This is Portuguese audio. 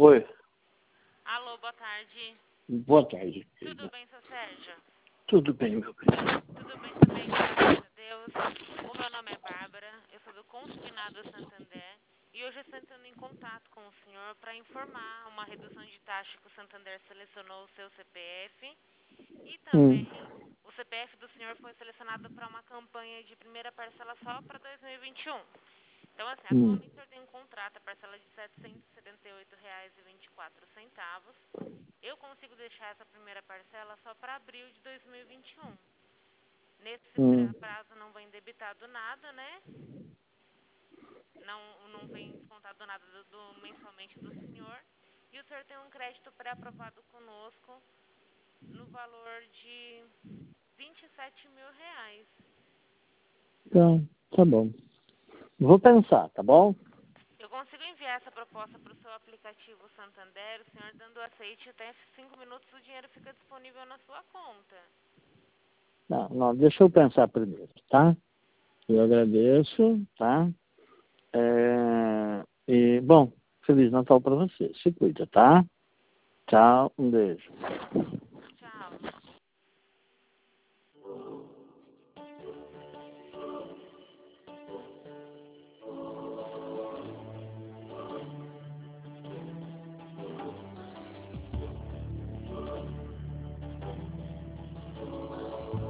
Oi, Alô, boa tarde. boa tarde, Tudo querida. bem, seu Sérgio? Tudo bem, meu bem? Tudo bem também, graças a Deus. O meu nome é Bárbara, eu sou do Consignado Santander e hoje estou entrando em contato com o senhor para informar uma redução de taxa que o Santander selecionou o seu CPF e também o CPF do senhor foi selecionado para uma campanha de primeira parcela só para 2021. Então, assim, atualmente o senhor tem um contrato, a parcela de R$ 778,24. Eu consigo deixar essa primeira parcela só para abril de 2021. Nesse prazo não vem debitado nada, né? Não vem descontado nada mensalmente do senhor. E o senhor tem um crédito pré-aprovado conosco no valor de R$ 27.000. Então, tá bom. Vou pensar, tá bom? Eu consigo enviar essa proposta para o seu aplicativo Santander, o senhor dando aceite, até 5 minutos o dinheiro fica disponível na sua conta. Não, deixa eu pensar primeiro, tá? Eu agradeço, tá? Bom, Feliz Natal pra você. Se cuida, tá? Tchau, um beijo.